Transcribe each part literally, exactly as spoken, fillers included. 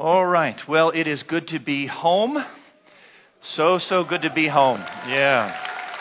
All right. Well, it is good to be home. So, so good to be home. Yeah.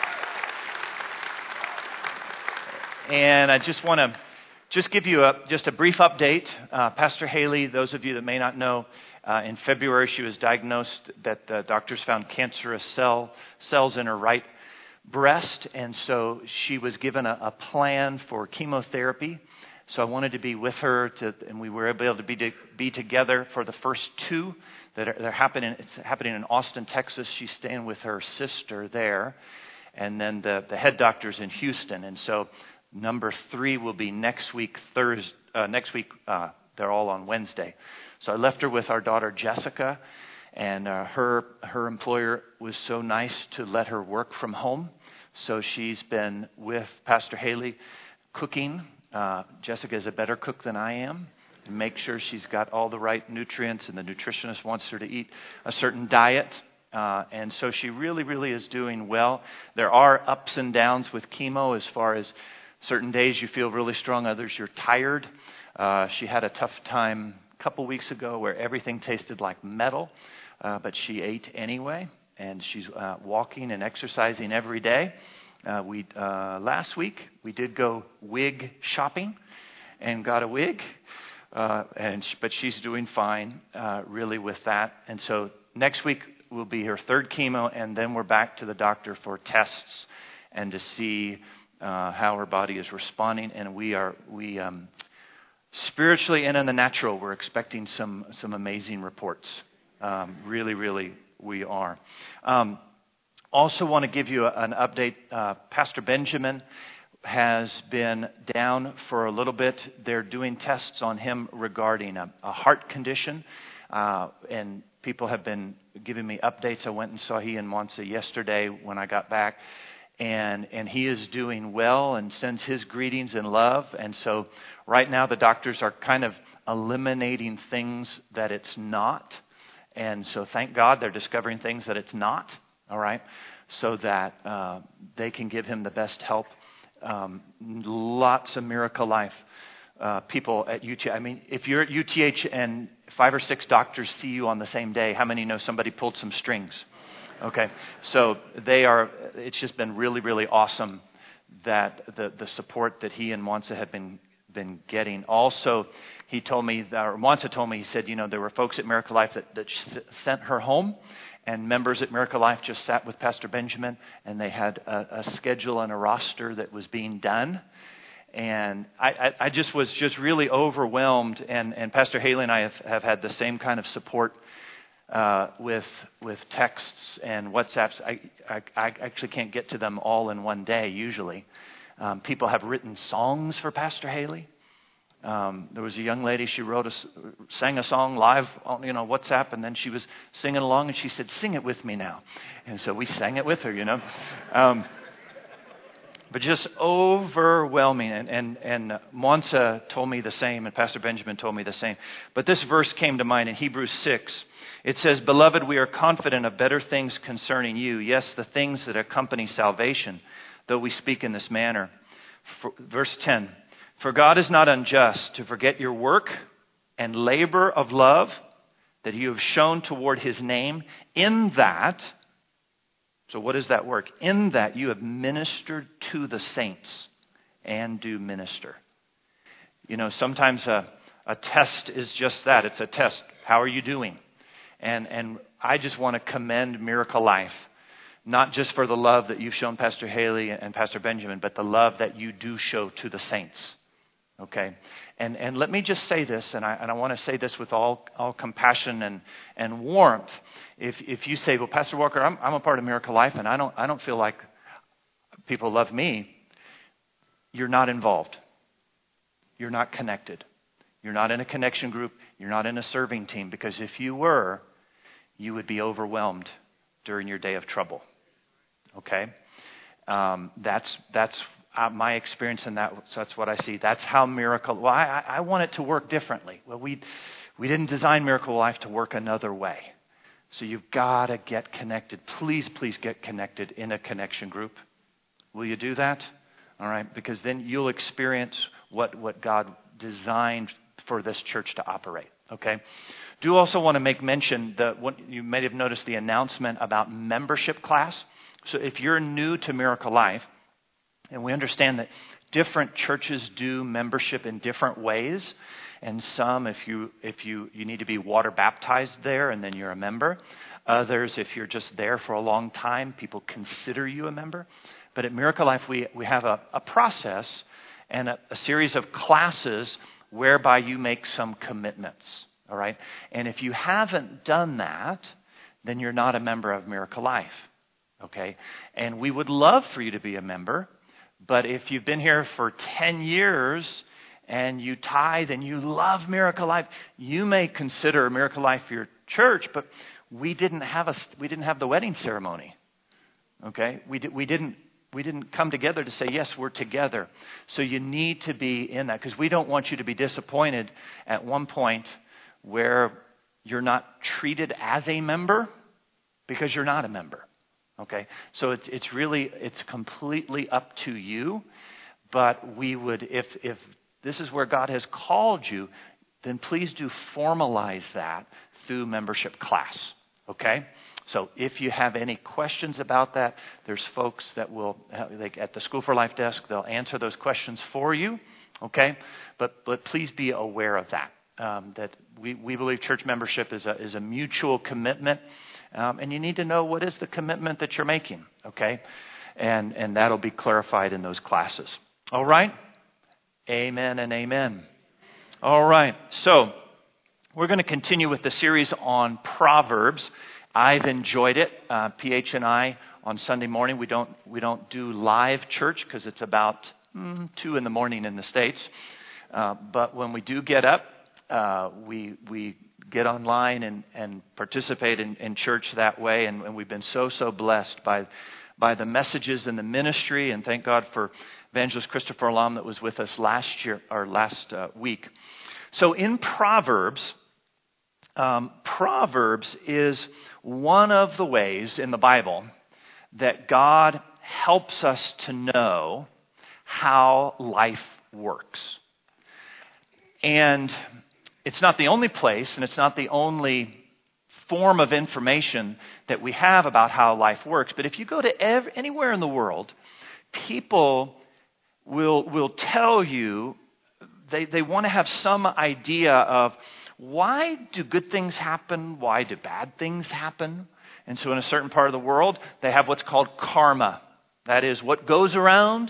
And I just want to just give you a just a brief update. Uh, Pastor Haley, those of you that may not know, uh, in February she was diagnosed that the doctors found cancerous cell cells in her right breast, and so she was given a, a plan for chemotherapy. So I wanted to be with her, to, and we were able to be to be together for the first two that are they're happening. It's happening in Austin, Texas. She's staying with her sister there, and then the the head doctor's in Houston. And so number three will be next week Thursday. Uh, next week uh, they're all on Wednesday. So I left her with our daughter Jessica, and uh, her her employer was so nice to let her work from home. So she's been with Pastor Haley cooking. Uh, Jessica is a better cook than I am. Make sure she's got all the right nutrients, and the nutritionist wants her to eat a certain diet. Uh, and so she really, really is doing well. There are ups and downs with chemo as far as certain days you feel really strong, others you're tired. Uh, she had a tough time a couple weeks ago where everything tasted like metal, uh, but she ate anyway, and she's uh, walking and exercising every day. Uh, we uh, last week we did go wig shopping and got a wig, uh, and sh- but she's doing fine, uh, really with that. And so next week will be her third chemo, and then we're back to the doctor for tests and to see uh, how her body is responding. And we are we um, spiritually and in the natural, we're expecting some some amazing reports. Um, really, really, we are. Um, Also want to give you a, an update. Uh, Pastor Benjamin has been down for a little bit. They're doing tests on him regarding a, a heart condition. Uh, and people have been giving me updates. I went and saw he and Monsa yesterday when I got back. And, and he is doing well and sends his greetings and love. And so right now the doctors are kind of eliminating things that it's not. And so thank God they're discovering things that it's not. All right, so that uh, they can give him the best help. Um, lots of Miracle Life uh, people at U T H. I mean, if you're at U T H and five or six doctors see you on the same day, how many know somebody pulled some strings? Okay, so they are. It's just been really, really awesome that the the support that he and Monsa have been been getting. Also, he told me, or Monsa told me, he said, you know, there were folks at Miracle Life that, that sent her home. And members at Miracle Life just sat with Pastor Benjamin, and they had a, a schedule and a roster that was being done. And I, I, I just was just really overwhelmed. And, and Pastor Haley and I have, have had the same kind of support uh, with with texts and WhatsApps. I, I, I actually can't get to them all in one day usually. Um, people have written songs for Pastor Haley. Um, there was a young lady, she wrote a, sang a song live on, you know, WhatsApp, and then she was singing along, and she said, "Sing it with me now." And so we sang it with her, you know. Um, but just overwhelming, and, and, and Monsa told me the same, and Pastor Benjamin told me the same. But this verse came to mind in Hebrews six. It says, "Beloved, we are confident of better things concerning you. Yes, the things that accompany salvation, though we speak in this manner." For, verse ten. "For God is not unjust to forget your work and labor of love that you have shown toward his name, in that," so what is that work? "In that you have ministered to the saints and do minister." You know, sometimes a, a test is just that. It's a test. How are you doing? And, and I just want to commend Miracle Life, not just for the love that you've shown Pastor Haley and Pastor Benjamin, but the love that you do show to the saints. Okay, and and let me just say this, and I and I want to say this with all all compassion and, and warmth. If if you say, "Well, Pastor Walker, I'm I'm a part of Miracle Life, and I don't I don't feel like people love me," you're not involved. You're not connected. You're not in a connection group. You're not in a serving team. Because if you were, you would be overwhelmed during your day of trouble. Okay, um, that's that's. Uh, my experience in that, so that's what I see. That's how Miracle, well, I, I want it to work differently. Well, we we didn't design Miracle Life to work another way. So you've got to get connected. Please, please get connected in a connection group. Will you do that? All right, because then you'll experience what, what God designed for this church to operate. Okay? Do also want to make mention that what you may have noticed the announcement about membership class. So if you're new to Miracle Life, and we understand that different churches do membership in different ways, and some, if you if you you need to be water baptized there, and then you're a member. Others, if you're just there for a long time, people consider you a member. But at Miracle Life, we we have a, a process and a, a series of classes whereby you make some commitments. All right, and if you haven't done that, then you're not a member of Miracle Life. Okay, and we would love for you to be a member. But if you've been here for ten years and you tithe and you love Miracle Life, you may consider Miracle Life your church, but we didn't have a we didn't have the wedding ceremony. Okay? We did, we didn't we didn't come together to say, yes, we're together. So you need to be in that, because we don't want you to be disappointed at one point where you're not treated as a member because you're not a member. Okay, so it's it's really it's completely up to you, but we would if if this is where God has called you, then please do formalize that through membership class. Okay, so if you have any questions about that, there's folks that will like at the School for Life desk. They'll answer those questions for you. Okay, but but please be aware of that. Um, that we we believe church membership is a is a mutual commitment. Um, and you need to know what is the commitment that you're making, okay? And and that'll be clarified in those classes. All right? Amen and amen. All right. So we're going to continue with the series on Proverbs. I've enjoyed it. Uh, P H and I on Sunday morning, we don't we don't do live church because it's about mm, two in the morning in the States. Uh, but when we do get up, uh, we we. get online and, and participate in, in church that way. And, and we've been so, so blessed by by the messages and the ministry. And thank God for Evangelist Christopher Alam that was with us last year or last uh, week. So in Proverbs, um, Proverbs is one of the ways in the Bible that God helps us to know how life works. And it's not the only place, and it's not the only form of information that we have about how life works. But if you go to ev- anywhere in the world, people will will tell you they, they want to have some idea of why do good things happen, why do bad things happen. And so in a certain part of the world, they have what's called karma. That is, what goes around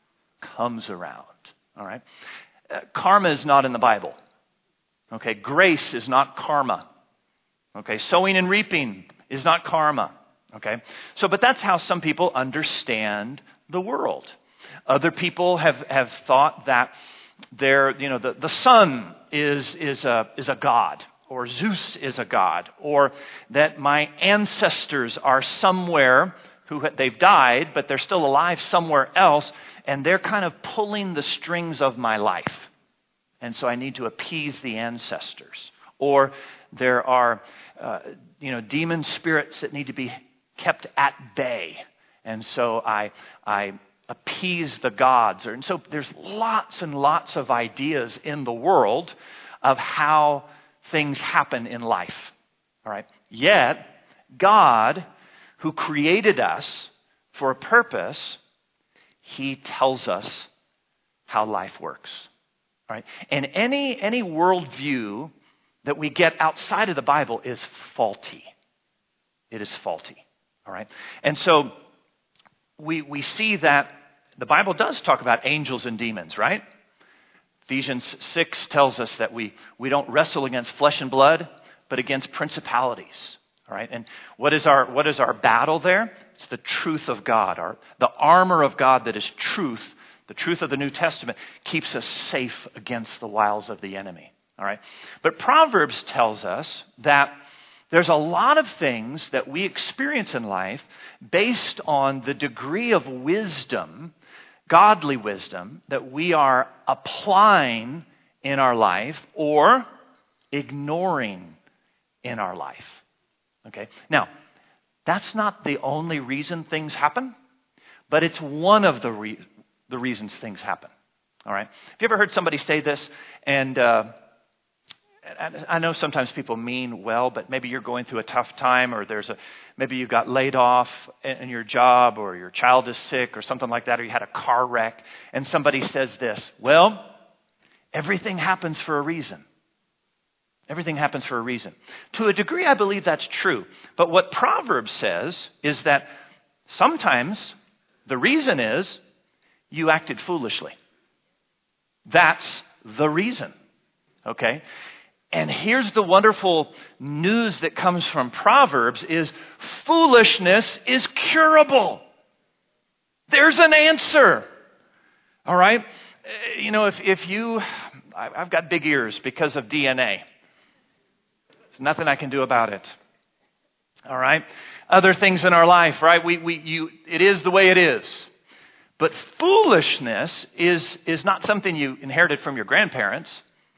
comes around. All right, uh, karma is not in the Bible. Okay, grace is not karma. Okay, sowing and reaping is not karma. Okay, so but that's how some people understand the world. Other people have, have thought that they're, you know, the, the sun is is a is a god, or Zeus is a god, or that my ancestors are somewhere who they've died, but they're still alive somewhere else, and they're kind of pulling the strings of my life. And so I need to appease the ancestors. Or there are, uh, you know, demon spirits that need to be kept at bay. And so I I appease the gods. And so there's lots and lots of ideas in the world of how things happen in life. All right. Yet, God, who created us for a purpose, He tells us how life works. All right. And any any worldview that we get outside of the Bible is faulty. It is faulty. All right. And so we we see that the Bible does talk about angels and demons, right? Ephesians six tells us that we, we don't wrestle against flesh and blood, but against principalities. All right. And what is our what is our battle there? It's the truth of God, our the armor of God that is truth. The truth of the New Testament keeps us safe against the wiles of the enemy. All right. But Proverbs tells us that there's a lot of things that we experience in life based on the degree of wisdom, godly wisdom, that we are applying in our life or ignoring in our life. Okay. Now, that's not the only reason things happen, but it's one of the re- the reasons things happen. All right. Have you ever heard somebody say this? And uh, I know sometimes people mean well, but maybe you're going through a tough time, or there's a maybe you got laid off in your job, or your child is sick, or something like that, or you had a car wreck, and somebody says this, well, everything happens for a reason. Everything happens for a reason. To a degree, I believe that's true. But what Proverbs says is that sometimes the reason is you acted foolishly. That's the reason. Okay? And here's the wonderful news that comes from Proverbs is foolishness is curable. There's an answer. All right? You know, if, if you, I've got big ears because of D N A. There's nothing I can do about it. All right? Other things in our life, right? We, we, you, it is the way it is. But foolishness is, is not something you inherited from your grandparents.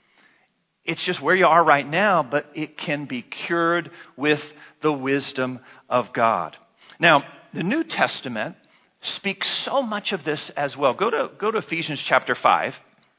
It's just where you are right now, but it can be cured with the wisdom of God. Now, the New Testament speaks so much of this as well. Go to, go to Ephesians chapter five.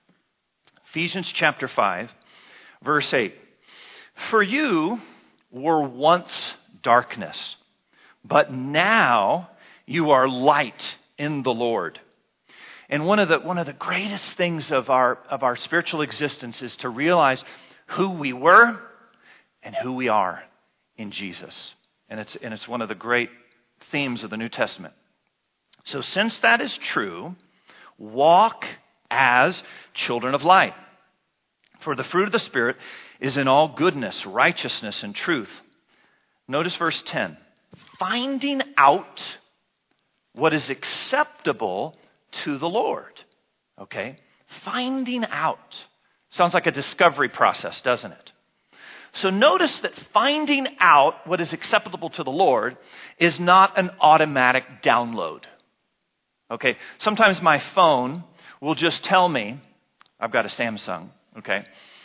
Ephesians chapter five, verse eight. For you were once darkness, but now you are light in the Lord. And one of the one of the greatest things of our of our spiritual existence is to realize who we were and who we are in Jesus. And it's and it's one of the great themes of the New Testament. So since that is true, walk as children of light. For the fruit of the Spirit is in all goodness, righteousness, and truth. Notice verse ten. Finding out what is acceptable to the Lord. Okay? Finding out. Sounds like a discovery process, doesn't it? So notice that finding out what is acceptable to the Lord is not an automatic download. Okay? Sometimes my phone will just tell me, I've got a Samsung, okay?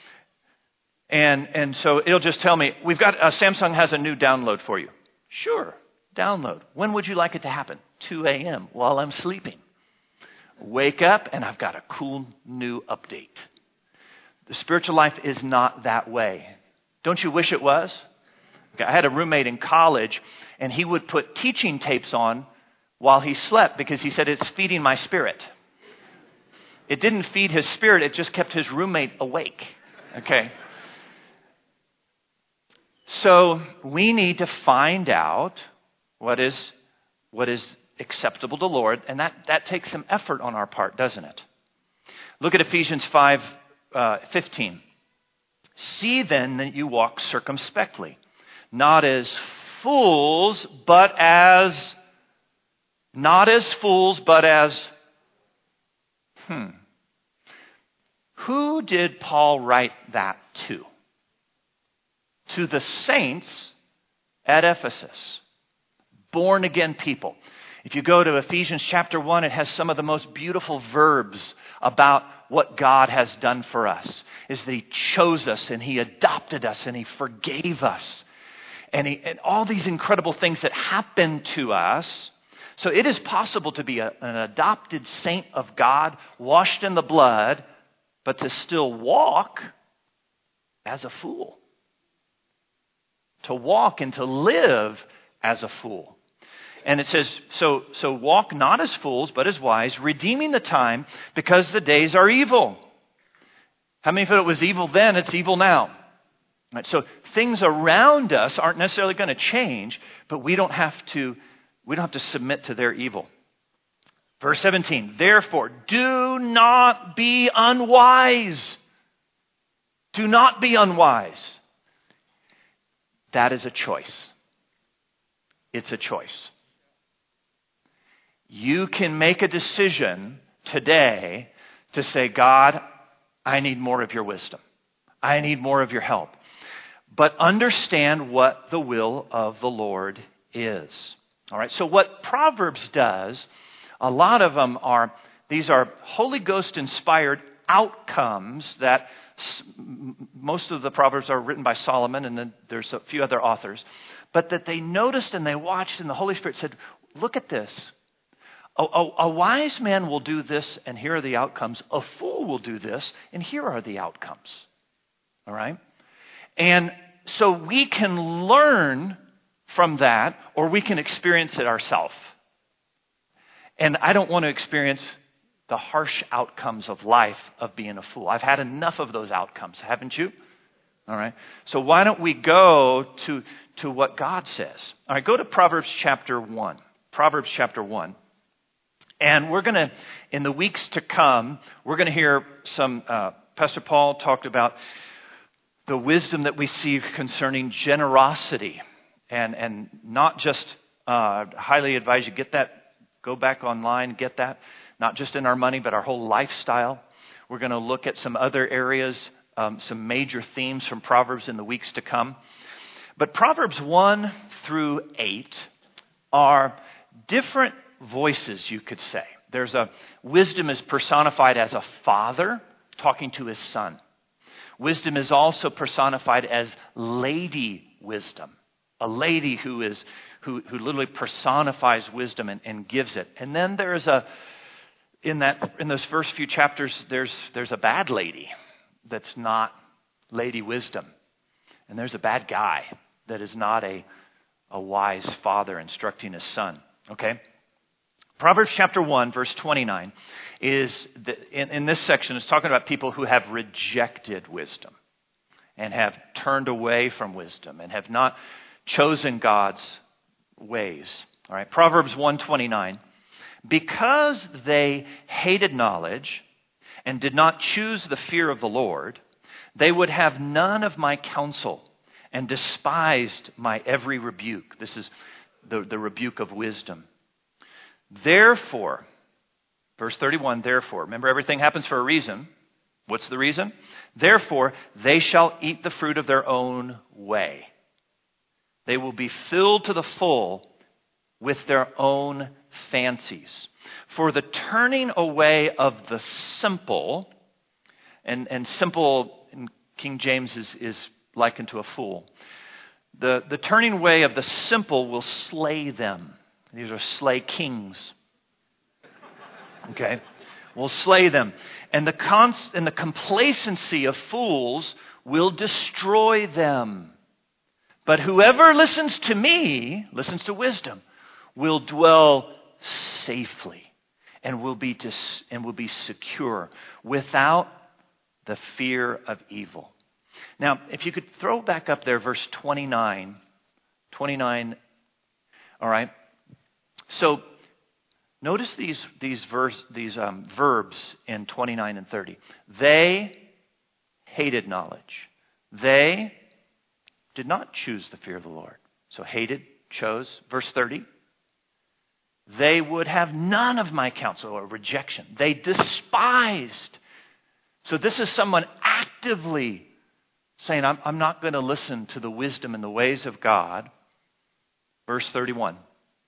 And and so it'll just tell me, we've got, uh, Samsung has a new download for you. Sure, download. When would you like it to happen? two a.m. while I'm sleeping. Wake up and I've got a cool new update. The spiritual life is not that way. Don't you wish it was? Okay, I had a roommate in college and he would put teaching tapes on while he slept because he said it's feeding my spirit. It didn't feed his spirit, it just kept his roommate awake. Okay. So we need to find out what is what is acceptable to the Lord, and that, that takes some effort on our part, doesn't it? Look at Ephesians five fifteen. See then that you walk circumspectly, not as fools, but as not as fools, but as hmm. Who did Paul write that to? To the saints at Ephesus, born again people. If you go to Ephesians chapter one, it has some of the most beautiful verbs about what God has done for us. Is that He chose us and He adopted us and He forgave us. And, he, and all these incredible things that happen to us. So it is possible to be a, an adopted saint of God, washed in the blood, but to still walk as a fool. To walk and to live as a fool. And it says, so, so walk not as fools, but as wise, redeeming the time because the days are evil. How many thought it was evil then? It's evil now. Right, so things around us aren't necessarily going to change, but we don't have to, we don't have to submit to their evil. Verse seventeen, therefore, do not be unwise. Do not be unwise. That is a choice. It's a choice. You can make a decision today to say, God, I need more of your wisdom. I need more of your help. But understand what the will of the Lord is. All right. So what Proverbs does, a lot of them are, these are Holy Ghost inspired outcomes that most of the Proverbs are written by Solomon, and then there's a few other authors, but that they noticed and they watched, and the Holy Spirit said, look at this. A, a, a wise man will do this, and here are the outcomes. A fool will do this, and here are the outcomes. All right? And so we can learn from that, or we can experience it ourselves. And I don't want to experience the harsh outcomes of life of being a fool. I've had enough of those outcomes, haven't you? All right. So why don't we go to, to what God says? All right, go to Proverbs chapter one. Proverbs chapter one. And we're going to, in the weeks to come, we're going to hear some, uh, Pastor Paul talked about the wisdom that we see concerning generosity. And, and not just, uh, highly advise you get that, go back online, get that. Not just in our money, but our whole lifestyle. We're going to look at some other areas, um, some major themes from Proverbs in the weeks to come. But Proverbs one through eight are different voices, you could say. There's a wisdom is personified as a father talking to his son. Wisdom is also personified as Lady Wisdom, a lady who is who, who literally personifies wisdom and, and gives it. And then there's a In that, in those first few chapters, there's there's a bad lady that's not Lady Wisdom, and there's a bad guy that is not a a wise father instructing his son. Okay, Proverbs chapter one, verse twenty-nine, is the, in, in this section is talking about people who have rejected wisdom and have turned away from wisdom and have not chosen God's ways. All right, Proverbs one twenty-nine. Because they hated knowledge and did not choose the fear of the Lord, they would have none of my counsel and despised my every rebuke. This is the, the rebuke of wisdom. Therefore, verse thirty-one, therefore, remember everything happens for a reason. What's the reason? Therefore, they shall eat the fruit of their own way. They will be filled to the full with their own fancies. For the turning away of the simple, and, and simple in King James is, is likened to a fool. The, the turning away of the simple will slay them. These are slay kings. Okay? Will slay them. And the, cons- and the complacency of fools will destroy them. But whoever listens to me, listens to wisdom, will dwell safely and will be dis- and will be secure without the fear of evil. Now, if you could throw back up there verse twenty-nine. twenty-nine, all right. So notice these these verse these um, verbs in twenty-nine and thirty. They hated knowledge. They did not choose the fear of the Lord. So hated, chose. Verse thirty. They would have none of my counsel, or rejection. They despised. So this is someone actively saying, I'm, I'm not going to listen to the wisdom and the ways of God. Verse thirty-one.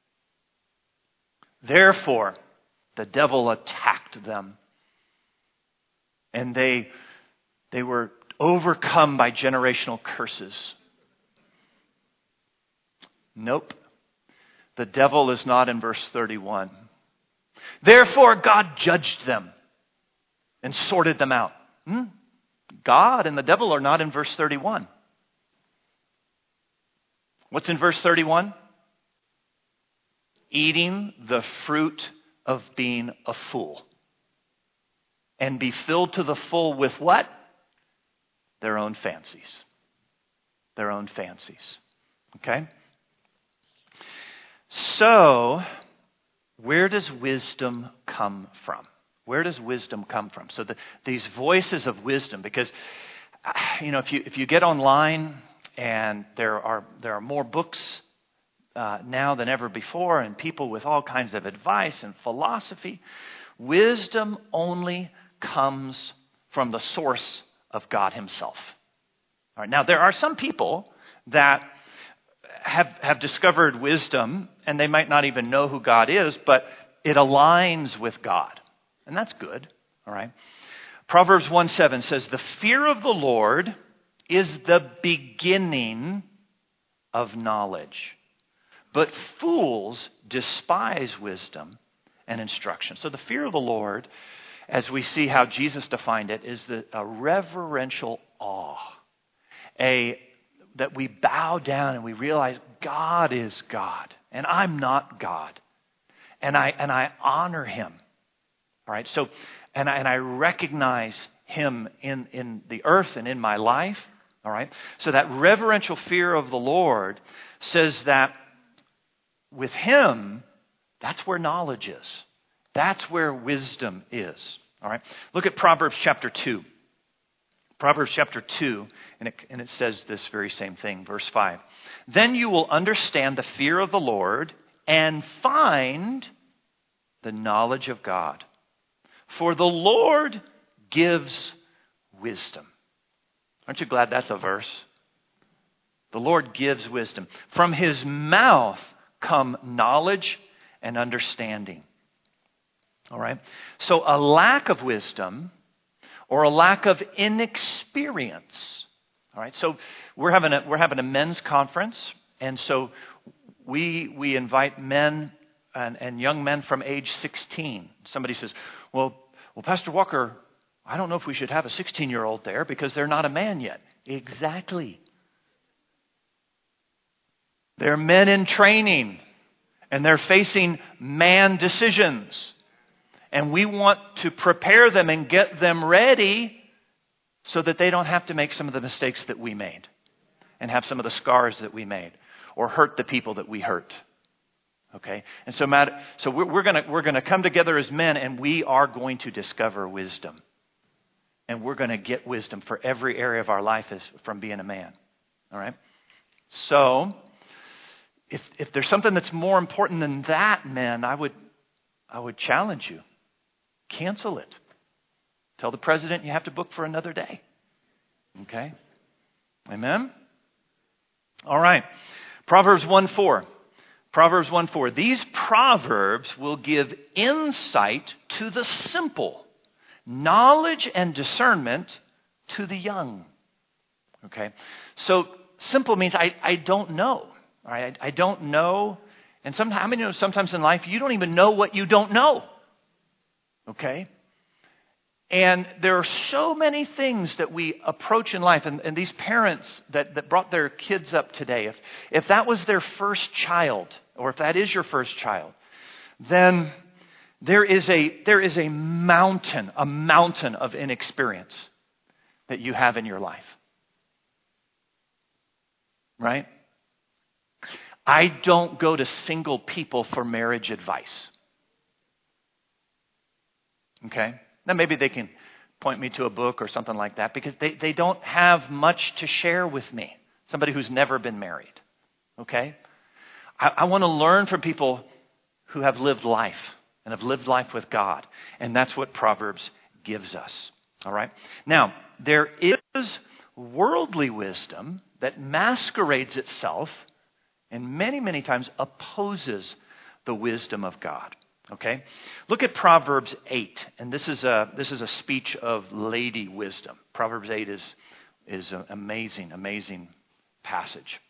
Therefore, the devil attacked them. And they, they were overcome by generational curses. Nope. The devil is not in verse thirty-one. Therefore, God judged them and sorted them out. Hmm? God and the devil are not in verse thirty-one. What's in verse thirty-one? Eating the fruit of being a fool. And be filled to the full with what? Their own fancies. Their own fancies. Okay? So, where does wisdom come from? Where does wisdom come from? So the, these voices of wisdom, because you know, if you if you get online and there are there are more books uh, now than ever before, and people with all kinds of advice and philosophy, wisdom only comes from the source of God Himself. All right. Now there are some people that have have discovered wisdom, and they might not even know who God is, but it aligns with God. And that's good. All right. Proverbs one seven says, the fear of the Lord is the beginning of knowledge. But fools despise wisdom and instruction. So the fear of the Lord, as we see how Jesus defined it, is the, a reverential awe. a that we bow down and we realize God is God and I'm not God. And I and I honor him. All right. So and I, and I recognize him in, in the earth and in my life. All right. So that reverential fear of the Lord says that with him, that's where knowledge is. That's where wisdom is. All right. Look at Proverbs chapter two. Proverbs chapter two, and it, and it says this very same thing, verse five. Then you will understand the fear of the Lord and find the knowledge of God. For the Lord gives wisdom. Aren't you glad that's a verse? The Lord gives wisdom. From his mouth come knowledge and understanding. All right. So a lack of wisdom or a lack of inexperience. All right. So we're having a we're having a men's conference, and so we we invite men and, and young men from age sixteen. Somebody says, "Well, well, Pastor Walker, I don't know if we should have a sixteen-year-old there because they're not a man yet." Exactly. They're men in training, and they're facing man decisions. And we want to prepare them and get them ready so that they don't have to make some of the mistakes that we made and have some of the scars that we made or hurt the people that we hurt. Okay? And so, Matt, so we're, we're going we're gonna come together as men, and we are going to discover wisdom. And we're going to get wisdom for every area of our life as from being a man. All right? So, if if there's something that's more important than that, men, I would I would challenge you. Cancel it. Tell the president you have to book for another day. Okay? Amen? All right. Proverbs one four. Proverbs one four. These proverbs will give insight to the simple, knowledge and discernment to the young. Okay? So simple means I, I don't know. All right? I, I don't know. And sometimes, how many know sometimes in life you don't even know what you don't know? Okay? And there are so many things that we approach in life. And, and these parents that, that brought their kids up today, if, if that was their first child, or if that is your first child, then there is a there is a mountain, a mountain of inexperience that you have in your life. Right? I don't go to single people for marriage advice. Okay? Now maybe they can point me to a book or something like that because they, they don't have much to share with me. Somebody who's never been married. Okay? I, I want to learn from people who have lived life and have lived life with God. And that's what Proverbs gives us. All right? Now, there is worldly wisdom that masquerades itself and many, many times opposes the wisdom of God. Okay? Look at Proverbs eight. And this is a this is a speech of lady wisdom. Proverbs eight is, is an amazing, amazing passage.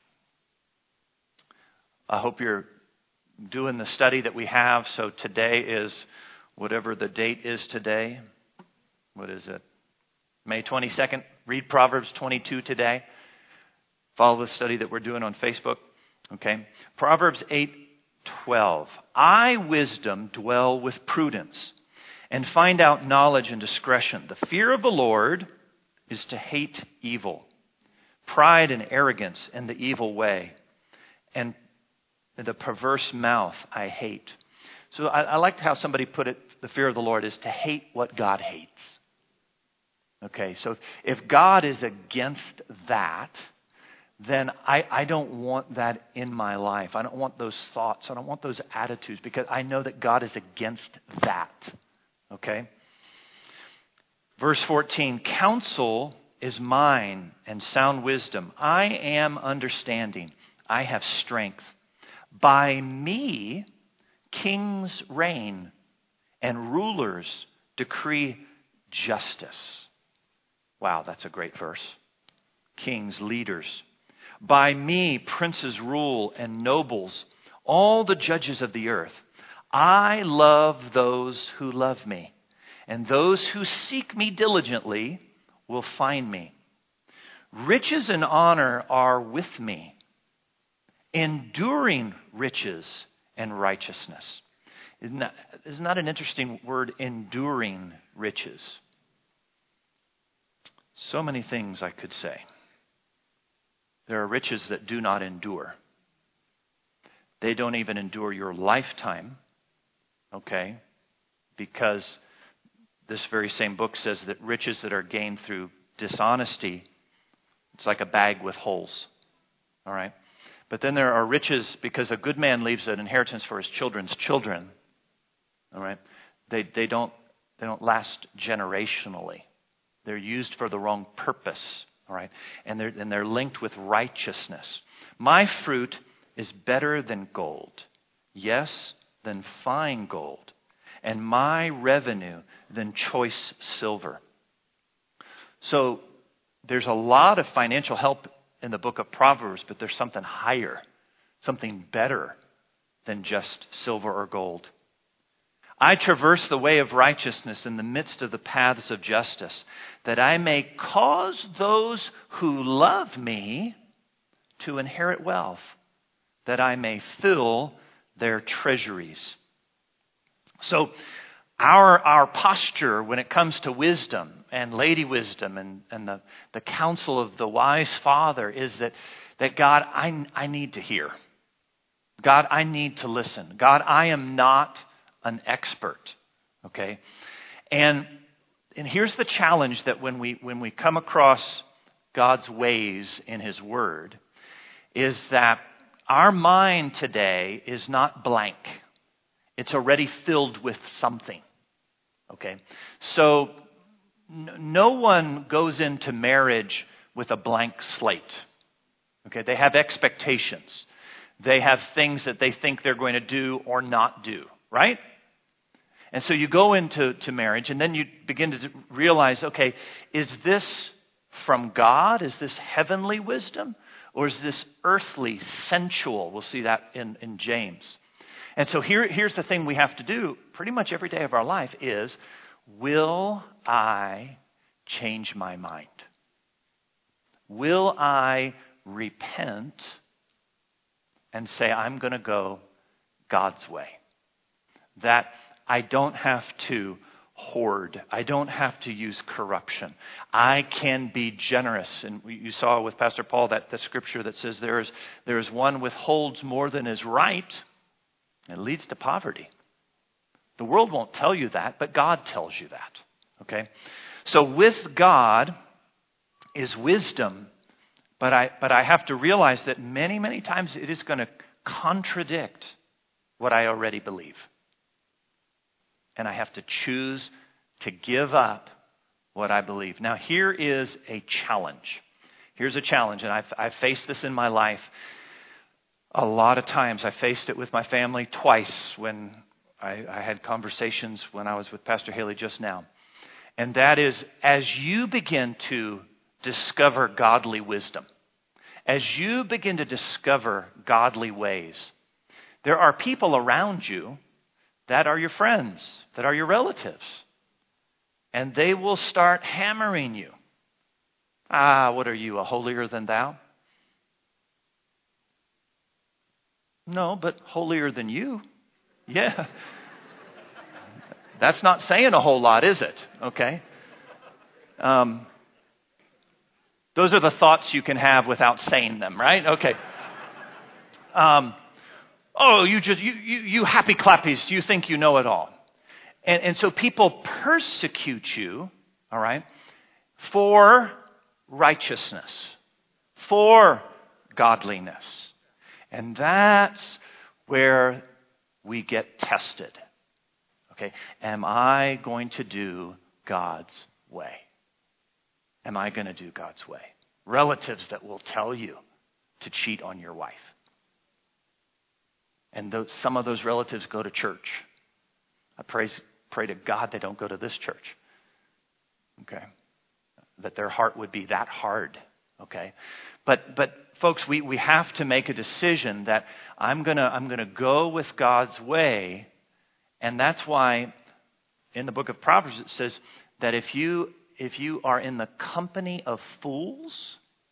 I hope you're doing the study that we have. So today is whatever the date is today. What is it? May twenty-second. Read Proverbs twenty-two today. Follow the study that we're doing on Facebook. Okay? Proverbs eight twelve. I, wisdom, dwell with prudence and find out knowledge and discretion. The fear of the Lord is to hate evil, pride and arrogance and the evil way, and the perverse mouth I hate. So I, I liked how somebody put it, the fear of the Lord is to hate what God hates. Okay, so if God is against that, then I, I don't want that in my life. I don't want those thoughts. I don't want those attitudes because I know that God is against that. Okay? Verse fourteen, counsel is mine and sound wisdom. I am understanding. I have strength. By me, kings reign and rulers decree justice. Wow, that's a great verse. Kings, leaders. By me, princes rule and nobles, all the judges of the earth. I love those who love me, and those who seek me diligently will find me. Riches and honor are with me, enduring riches and righteousness. Isn't that, isn't that an interesting word, enduring riches? So many things I could say. There are riches that do not endure. They don't even endure your lifetime, okay? Because this very same book says that riches that are gained through dishonesty, it's like a bag with holes, all right? But then there are riches, because a good man leaves an inheritance for his children's children, all right? They they don't they don't last generationally. They're used for the wrong purpose, all right? And they're and they're linked with righteousness. My fruit is better than gold, yes, than fine gold, and my revenue than choice silver. So there's a lot of financial help in the book of Proverbs, but there's something higher, something better than just silver or gold. I traverse the way of righteousness in the midst of the paths of justice, that I may cause those who love me to inherit wealth, that I may fill their treasuries. So our our posture when it comes to wisdom and lady wisdom and, and the, the counsel of the wise father is that, that God, I, I need to hear. God, I need to listen. God, I am not an expert. Okay? And and here's the challenge, that when we when we come across God's ways in His Word, is that our mind today is not blank. It's already filled with something. Okay? So n- no one goes into marriage with a blank slate. Okay? They have expectations. They have things that they think they're going to do or not do, right? And so you go into to marriage, and then you begin to realize, okay, is this from God? Is this heavenly wisdom? Or is this earthly, sensual? We'll see that in, in James. And so here, here's the thing we have to do pretty much every day of our life is, will I change my mind? Will I repent and say, I'm going to go God's way? That I don't have to hoard. I don't have to use corruption. I can be generous. And you saw with Pastor Paul that the scripture that says there is, there is one withholds more than is right. It leads to poverty. The world won't tell you that, but God tells you that. Okay? So with God is wisdom, but I but I have to realize that many, many times it is going to contradict what I already believe. And I have to choose to give up what I believe. Now, here is a challenge. Here's a challenge, and I've, I've faced this in my life a lot of times. I faced it with my family twice when I, I had conversations when I was with Pastor Haley just now. And that is, as you begin to discover godly wisdom, as you begin to discover godly ways, there are people around you that are your friends, that are your relatives. And they will start hammering you. Ah, what are you, a holier than thou? No, but holier than you. Yeah. That's not saying a whole lot, is it? Okay. Um, those are the thoughts you can have without saying them, right? Okay. Um, oh, you just you, you you happy clappies, you think you know it all. And and so people persecute you, all right, for righteousness, for godliness. And that's where we get tested. Okay, am I going to do God's way? Am I going to do God's way? Relatives that will tell you to cheat on your wife. And those, some of those relatives go to church. I praise, pray to God they don't go to this church. Okay, that their heart would be that hard. Okay, but but folks, we, we have to make a decision that I'm gonna I'm gonna go with God's way. And that's why in the book of Proverbs it says that if you if you are in the company of fools,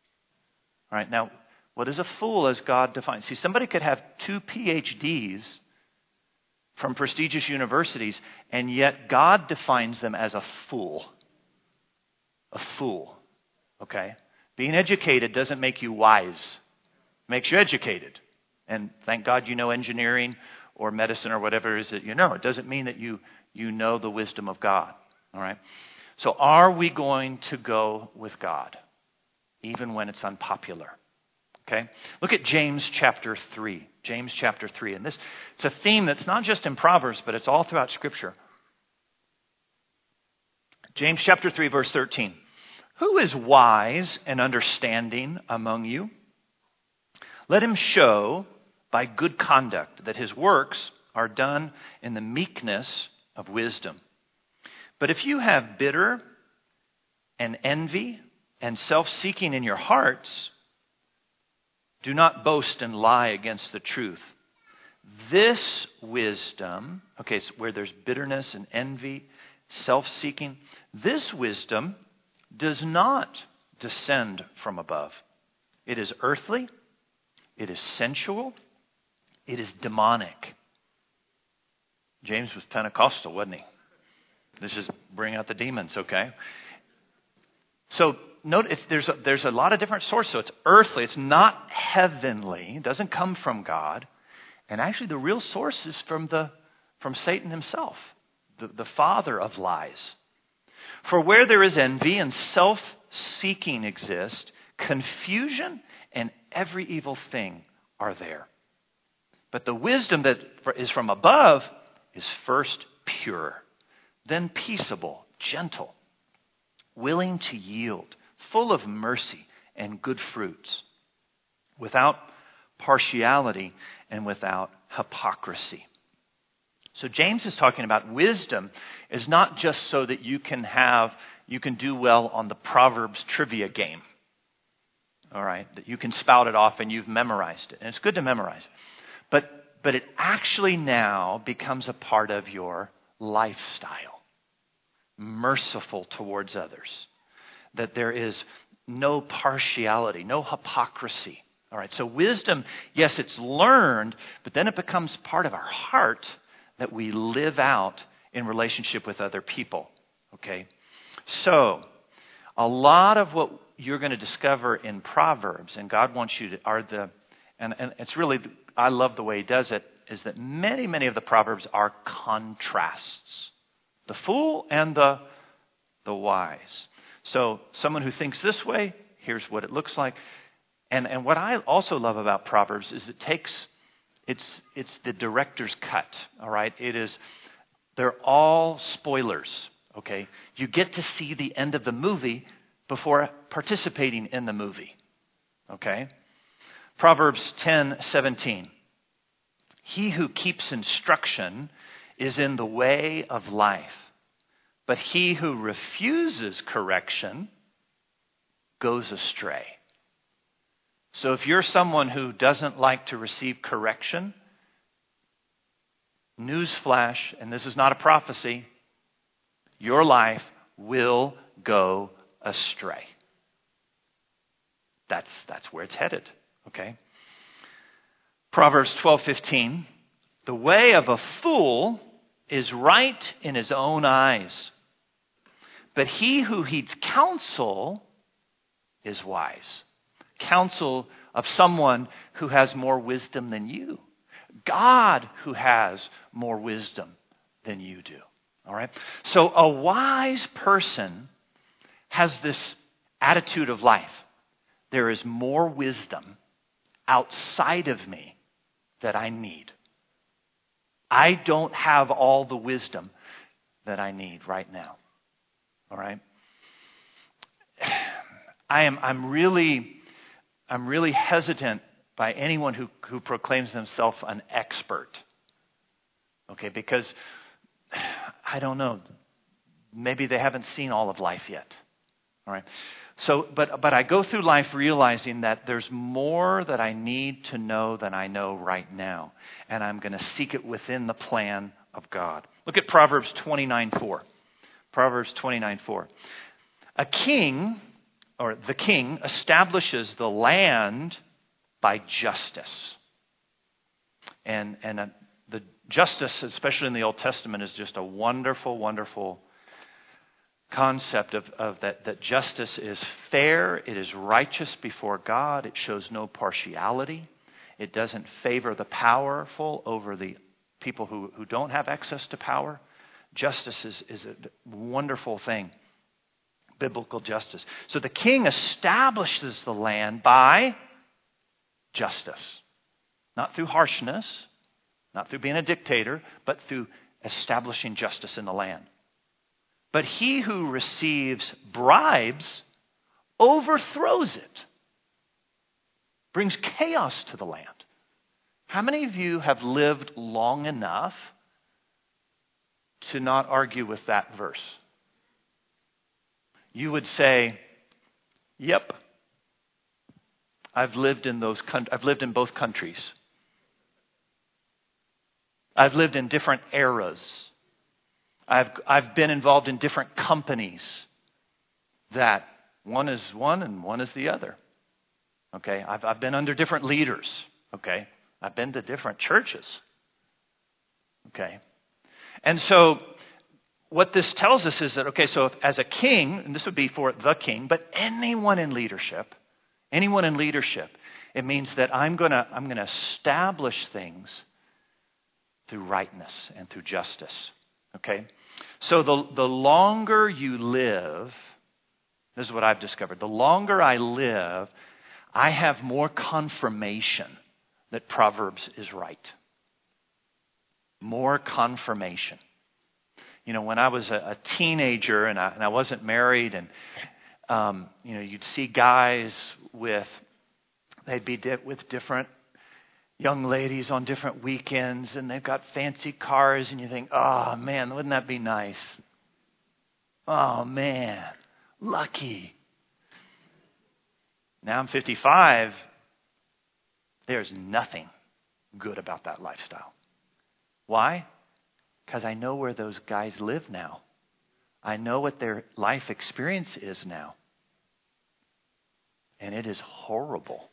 All right, now, what is a fool as God defines? See, somebody could have two P H Ds from prestigious universities, and yet God defines them as a fool. A fool, okay? Being educated doesn't make you wise. It makes you educated. And thank God you know engineering or medicine or whatever it is that you know. It doesn't mean that you, you know the wisdom of God, all right? So are we going to go with God, even when it's unpopular? Okay? Look at James chapter three. James chapter three. And this, it's a theme that's not just in Proverbs, but it's all throughout Scripture. James chapter three, verse thirteen. Who is wise and understanding among you? Let him show by good conduct that his works are done in the meekness of wisdom. But if you have bitter and envy and self-seeking in your hearts, do not boast and lie against the truth. This wisdom, okay, so where there's bitterness and envy, self-seeking, this wisdom does not descend from above. It is earthly, it is sensual, it is demonic. James was Pentecostal, wasn't he? This is bring out the demons, okay? So note, it's, there's, a, there's a lot of different sources. So it's earthly. It's not heavenly. It doesn't come from God. And actually the real source is from, the, from Satan himself, the, the father of lies. For where there is envy and self-seeking exist, confusion and every evil thing are there. But the wisdom that is from above is first pure, then peaceable, gentle, willing to yield, full of mercy and good fruits, without partiality and without hypocrisy. So James is talking about wisdom is not just so that you can have, you can do well on the Proverbs trivia game. All right, that you can spout it off and you've memorized it. And it's good to memorize it. But, but it actually now becomes a part of your lifestyle. Merciful towards others. That there is no partiality, no hypocrisy. All right, so wisdom, yes, it's learned, but then it becomes part of our heart that we live out in relationship with other people. Okay? So, a lot of what you're going to discover in Proverbs, and God wants you to, are the, and, and it's really, I love the way He does it, is that many, many of the Proverbs are contrasts. The fool and the, the wise. So, someone who thinks this way, here's what it looks like. And, and what I also love about Proverbs is it takes, it's, it's the director's cut, all right? It is, they're all spoilers, okay? You get to see the end of the movie before participating in the movie, okay? Proverbs ten seventeen. He who keeps instruction is in the way of life, but he who refuses correction goes astray. So if you're someone who doesn't like to receive correction, newsflash, and this is not a prophecy, your life will go astray. That's, that's where it's headed, okay? Proverbs twelve fifteen. The way of a fool is right in his own eyes, but he who heeds counsel is wise. Counsel of someone who has more wisdom than you. God who has more wisdom than you do. All right? So a wise person has this attitude of life. There is more wisdom outside of me that I need. I don't have all the wisdom that I need right now. All right? I am I'm really I'm really hesitant by anyone who, who proclaims themselves an expert. Okay, because I don't know. Maybe they haven't seen all of life yet. All right. So, but but I go through life realizing that there's more that I need to know than I know right now. And I'm going to seek it within the plan of God. Look at Proverbs twenty-nine four. Proverbs twenty-nine four. A king or the king establishes the land by justice. And, and uh, the justice, especially in the Old Testament, is just a wonderful, wonderful concept of, of that, that justice is fair, it is righteous before God, it shows no partiality, it doesn't favor the powerful over the people who, who don't have access to power. Justice is, is a wonderful thing, biblical justice. So the king establishes the land by justice, not through harshness, not through being a dictator, but through establishing justice in the land. But he who receives bribes overthrows it, brings chaos to the land. How many of you have lived long enough to not argue with that verse? You would say, "Yep, I've lived in those. I've lived in both countries. I've lived in different eras. I've I've been involved in different companies that one is one and one is the other. Okay, I've I've been under different leaders. Okay, I've been to different churches. Okay, and so what this tells us is that, okay, so if, as a king, and this would be for the king, but anyone in leadership, anyone in leadership, it means that I'm gonna I'm gonna establish things through rightness and through justice. Okay? So the, the longer you live, this is what I've discovered. The longer I live, I have more confirmation that Proverbs is right. More confirmation. You know, when I was a, a teenager and I, and I wasn't married, and um, you know, you'd see guys with, they'd be di- with different young ladies on different weekends, and they've got fancy cars, and you think, "Oh man, wouldn't that be nice? Oh man, lucky." Now I'm fifty-five. There's nothing good about that lifestyle. Why? Because I know where those guys live now. I know what their life experience is now. And it is horrible.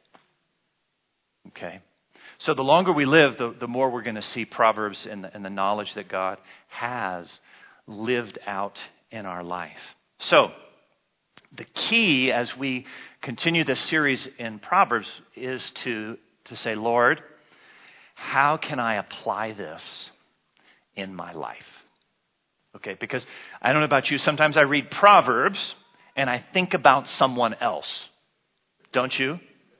Okay? So the longer we live, the, the more we're going to see Proverbs and the, and the knowledge that God has lived out in our life. So the key as we continue this series in Proverbs is to, to say, "Lord, how can I apply this in my life?" Okay, because I don't know about you, sometimes I read Proverbs and I think about someone else. Don't you?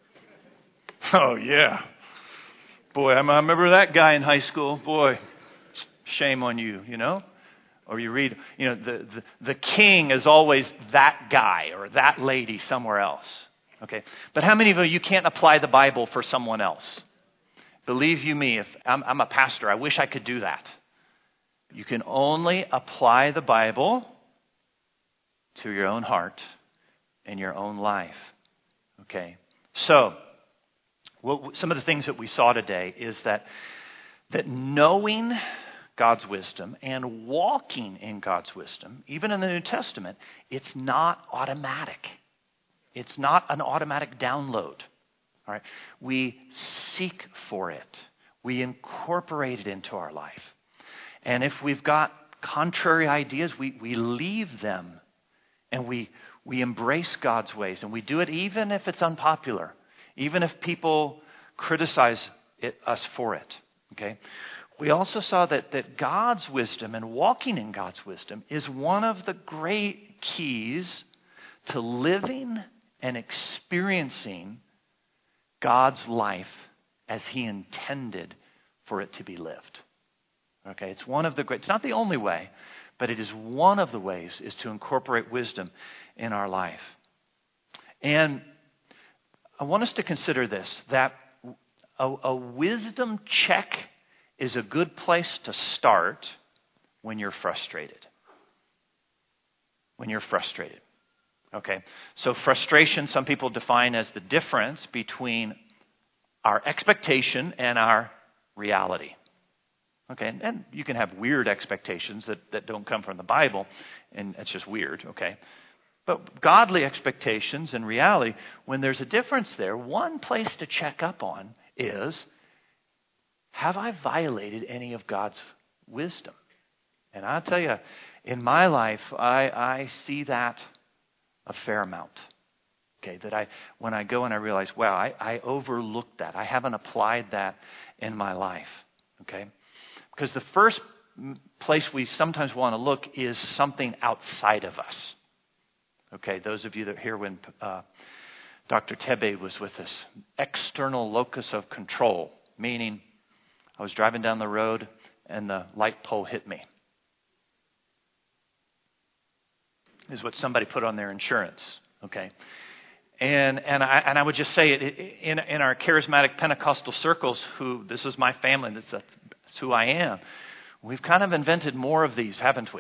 Oh, yeah. Boy, I remember that guy in high school. Boy, shame on you, you know? Or you read, you know, the, the, the king is always that guy or that lady somewhere else. Okay? But how many of you, you can't apply the Bible for someone else? Believe you me, if I'm, I'm a pastor, I wish I could do that. You can only apply the Bible to your own heart and your own life. Okay? So, what, some of the things that we saw today is that, that knowing God's wisdom and walking in God's wisdom, even in the New Testament, it's not automatic. It's not an automatic download. All right? We seek for it. We incorporate it into our life. And if we've got contrary ideas, we, we leave them and we we embrace God's ways. And we do it even if it's unpopular, even if people criticize it, us for it. Okay? We also saw that, that God's wisdom and walking in God's wisdom is one of the great keys to living and experiencing God's life as He intended for it to be lived. Okay, it's one of the great, it's not the only way, but it is one of the ways is to incorporate wisdom in our life. And I want us to consider this, that a, a wisdom check is a good place to start when you're frustrated. When you're frustrated. Okay, so frustration, some people define as the difference between our expectation and our reality. Okay, and, and you can have weird expectations that, that don't come from the Bible, and it's just weird, okay? But godly expectations and reality, when there's a difference there, one place to check up on is, have I violated any of God's wisdom? And I'll tell you, in my life, I, I see that a fair amount. Okay, that I, when I go and I realize, wow, I, I overlooked that. I haven't applied that in my life. Okay, because the first place we sometimes want to look is something outside of us. Okay, those of you that are here when uh, Doctor Tebe was with us, external locus of control, meaning I was driving down the road and the light pole hit me. Is what somebody put on their insurance. Okay, and and I and I would just say it in in our charismatic Pentecostal circles. Who this is my family. That's, that's who I am. We've kind of invented more of these, haven't we?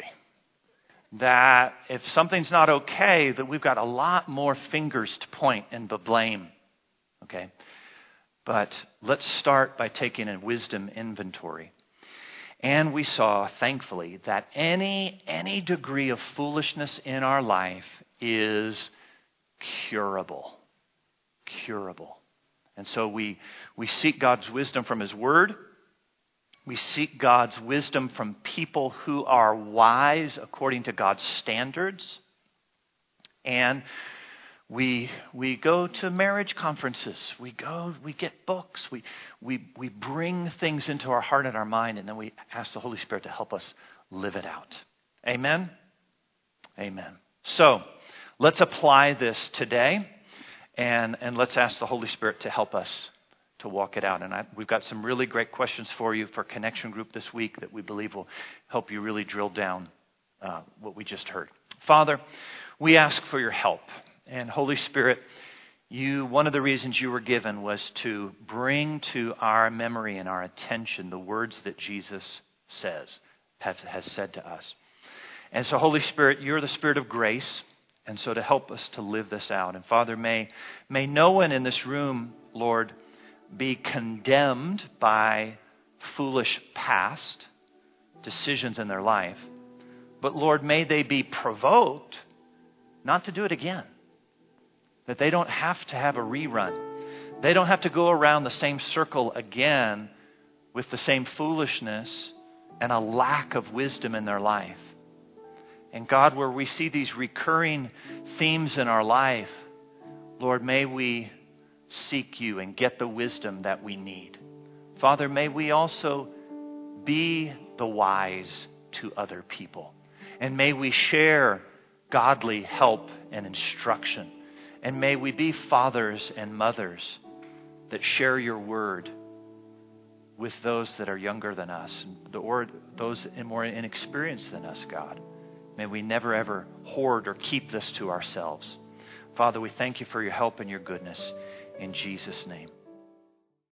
That if something's not okay, that we've got a lot more fingers to point and to blame. Okay, but let's start by taking a wisdom inventory. And we saw, thankfully, that any any degree of foolishness in our life is curable. Curable. And so we, we seek God's wisdom from His Word. We seek God's wisdom from people who are wise according to God's standards. And We we go to marriage conferences. We go, we get books. We we we bring things into our heart and our mind, and then we ask the Holy Spirit to help us live it out. Amen? Amen. So let's apply this today, and, and let's ask the Holy Spirit to help us to walk it out. And I, we've got some really great questions for you for Connection Group this week that we believe will help you really drill down uh, what we just heard. Father, we ask for your help. And Holy Spirit, you one of the reasons you were given was to bring to our memory and our attention the words that Jesus says, have, has said to us. And so, Holy Spirit, you're the Spirit of grace, and so to help us to live this out. And Father, may, may no one in this room, Lord, be condemned by foolish past decisions in their life. But Lord, may they be provoked not to do it again. That they don't have to have a rerun. They don't have to go around the same circle again with the same foolishness and a lack of wisdom in their life. And God, where we see these recurring themes in our life, Lord, may we seek you and get the wisdom that we need. Father, may we also be the wise to other people. And may we share godly help and instruction. And may we be fathers and mothers that share your word with those that are younger than us, or those more inexperienced than us, God. May we never ever hoard or keep this to ourselves. Father, we thank you for your help and your goodness. In Jesus' name.